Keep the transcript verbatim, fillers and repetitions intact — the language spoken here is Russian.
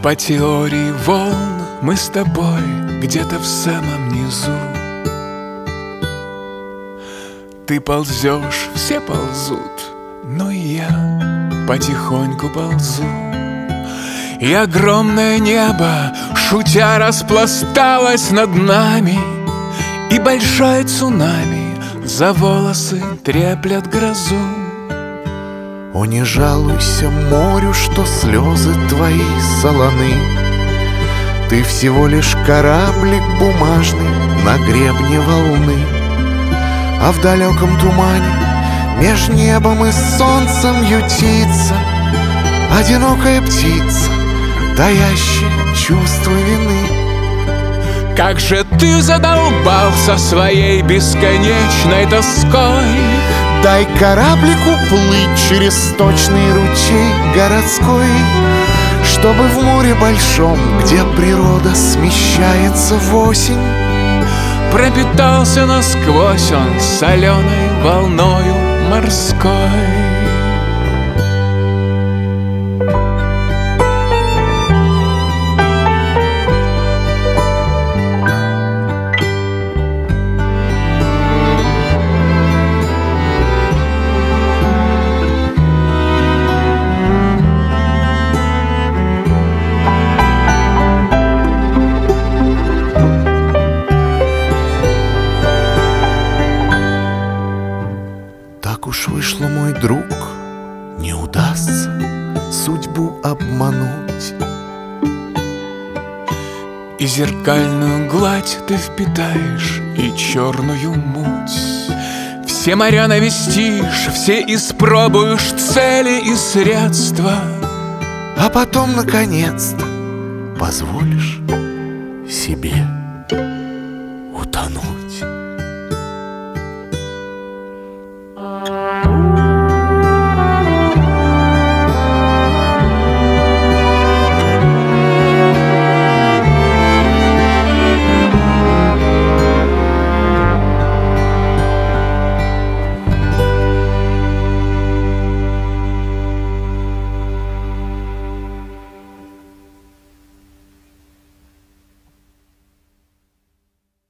По теории волн мы с тобой где-то в самом низу. Ты ползешь, все ползут, но и я потихоньку ползу. И огромное небо, шутя, распласталось над нами, и большая цунами за волосы треплет грозу. О, не жалуйся морю, что слезы твои солоны. Ты всего лишь кораблик бумажный на гребне волны. А в далеком тумане меж небом и солнцем ютится одинокая птица, таящая чувство вины. Как же ты задолбался своей бесконечной тоской. Дай кораблику плыть через сточный ручей городской, чтобы в море большом, где природа смещается в осень, пропитался насквозь он соленой волною морской. Так уж вышло, мой друг, не удастся судьбу обмануть. И зеркальную гладь ты впитаешь, и черную муть. Все моря навестишь, все испробуешь цели и средства, а потом, наконец-то, позволишь себе утонуть.